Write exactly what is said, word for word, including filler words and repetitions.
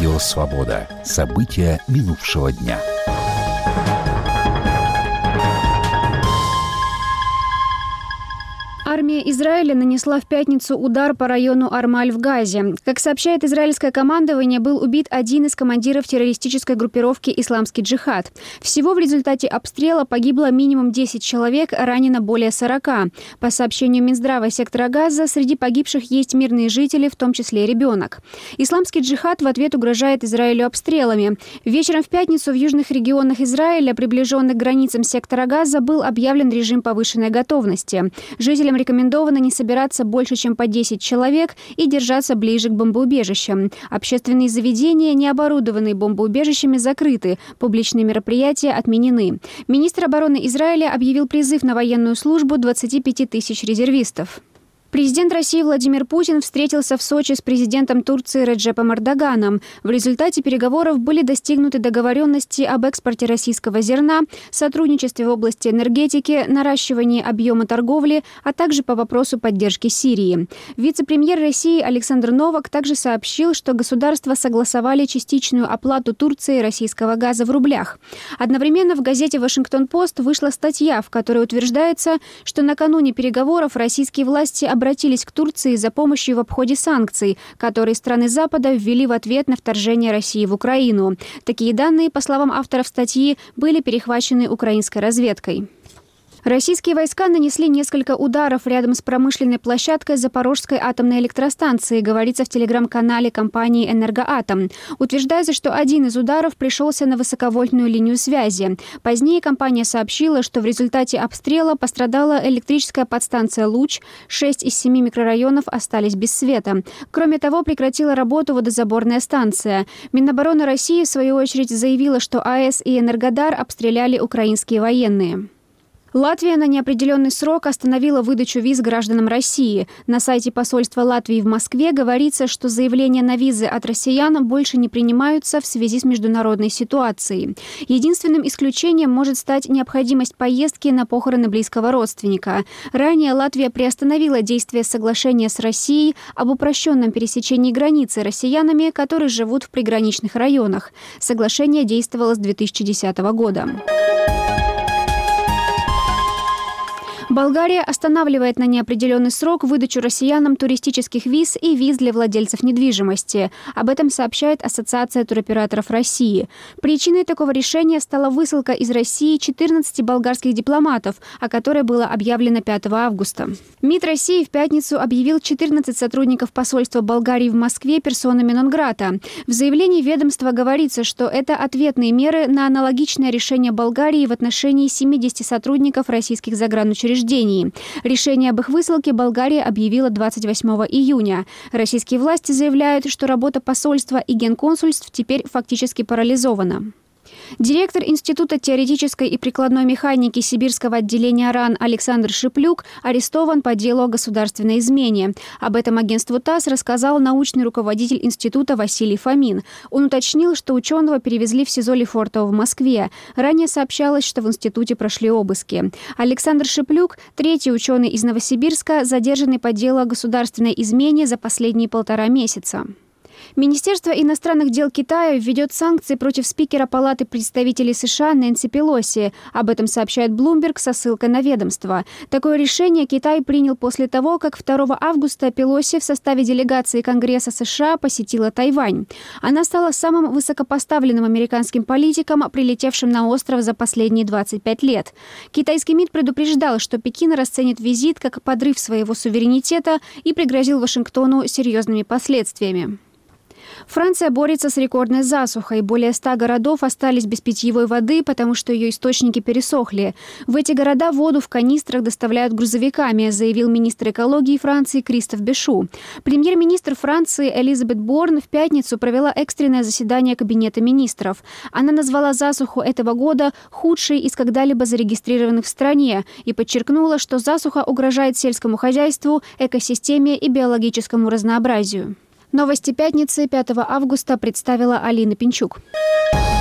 Радио «Свобода». События минувшего дня. Армия Израиля нанесла в пятницу удар по району Армаль в Газе. Как сообщает израильское командование, был убит один из командиров террористической группировки «Исламский джихад». Всего в результате обстрела погибло минимум десять человек, ранено более сорока. По сообщению Минздрава сектора Газа, среди погибших есть мирные жители, в том числе ребенок. «Исламский джихад» в ответ угрожает Израилю обстрелами. Вечером в пятницу в южных регионах Израиля, приближенных к границам сектора Газа, был объявлен режим повышенной готовности. Жителям рекомендовано не собираться больше, чем по десять человек и держаться ближе к бомбоубежищам. Общественные заведения, не оборудованные бомбоубежищами, закрыты. Публичные мероприятия отменены. Министр обороны Израиля объявил призыв на военную службу двадцати пяти тысяч резервистов. Президент России Владимир Путин встретился в Сочи с президентом Турции Реджепом Эрдоганом. В результате переговоров были достигнуты договоренности об экспорте российского зерна, сотрудничестве в области энергетики, наращивании объема торговли, а также по вопросу поддержки Сирии. Вице-премьер России Александр Новак также сообщил, что государства согласовали частичную оплату Турции российского газа в рублях. Одновременно в газете «Вашингтон-Пост» вышла статья, в которой утверждается, что накануне переговоров российские власти обратились к Турции за помощью в обходе санкций, которые страны Запада ввели в ответ на вторжение России в Украину. Такие данные, по словам авторов статьи, были перехвачены украинской разведкой. Российские войска нанесли несколько ударов рядом с промышленной площадкой Запорожской атомной электростанции, говорится в телеграм-канале компании «Энергоатом». Утверждается, что один из ударов пришелся на высоковольтную линию связи. Позднее компания сообщила, что в результате обстрела пострадала электрическая подстанция «Луч», шесть из семи микрорайонов остались без света. Кроме того, прекратила работу водозаборная станция. Минобороны России, в свою очередь, заявила, что АЭС и Энергодар обстреляли украинские военные. Латвия на неопределенный срок остановила выдачу виз гражданам России. На сайте посольства Латвии в Москве говорится, что заявления на визы от россиян больше не принимаются в связи с международной ситуацией. Единственным исключением может стать необходимость поездки на похороны близкого родственника. Ранее Латвия приостановила действие соглашения с Россией об упрощенном пересечении границы россиянами, которые живут в приграничных районах. Соглашение действовало с две тысячи десятого года. Болгария останавливает на неопределенный срок выдачу россиянам туристических виз и виз для владельцев недвижимости. Об этом сообщает Ассоциация туроператоров России. Причиной такого решения стала высылка из России четырнадцати болгарских дипломатов, о которой было объявлено пятого августа. МИД России в пятницу объявил четырнадцать сотрудников посольства Болгарии в Москве персонами нон-грата. В заявлении ведомства говорится, что это ответные меры на аналогичное решение Болгарии в отношении семидесяти сотрудников российских загранучреждений. Решение об их высылке Болгария объявила двадцать восьмого июня. Российские власти заявляют, что работа посольства и генконсульств теперь фактически парализована. Директор Института теоретической и прикладной механики Сибирского отделения РАН Александр Шиплюк арестован по делу о государственной измене. Об этом агентству ТАСС рассказал научный руководитель института Василий Фомин. Он уточнил, что ученого перевезли в СИЗО Лефортово в Москве. Ранее сообщалось, что в институте прошли обыски. Александр Шиплюк – третий ученый из Новосибирска, задержанный по делу о государственной измене за последние полтора месяца. Министерство иностранных дел Китая введет санкции против спикера Палаты представителей США Нэнси Пелоси. Об этом сообщает Bloomberg со ссылкой на ведомство. Такое решение Китай принял после того, как второго августа Пелоси в составе делегации Конгресса США посетила Тайвань. Она стала самым высокопоставленным американским политиком, прилетевшим на остров за последние двадцать пять лет. Китайский МИД предупреждал, что Пекин расценит визит как подрыв своего суверенитета и пригрозил Вашингтону серьезными последствиями. Франция борется с рекордной засухой. Более ста городов остались без питьевой воды, потому что ее источники пересохли. В эти города воду в канистрах доставляют грузовиками, заявил министр экологии Франции Кристоф Бешу. Премьер-министр Франции Элизабет Борн в пятницу провела экстренное заседание Кабинета министров. Она назвала засуху этого года худшей из когда-либо зарегистрированных в стране и подчеркнула, что засуха угрожает сельскому хозяйству, экосистеме и биологическому разнообразию. Новости пятницы пятого августа представила Алина Пинчук.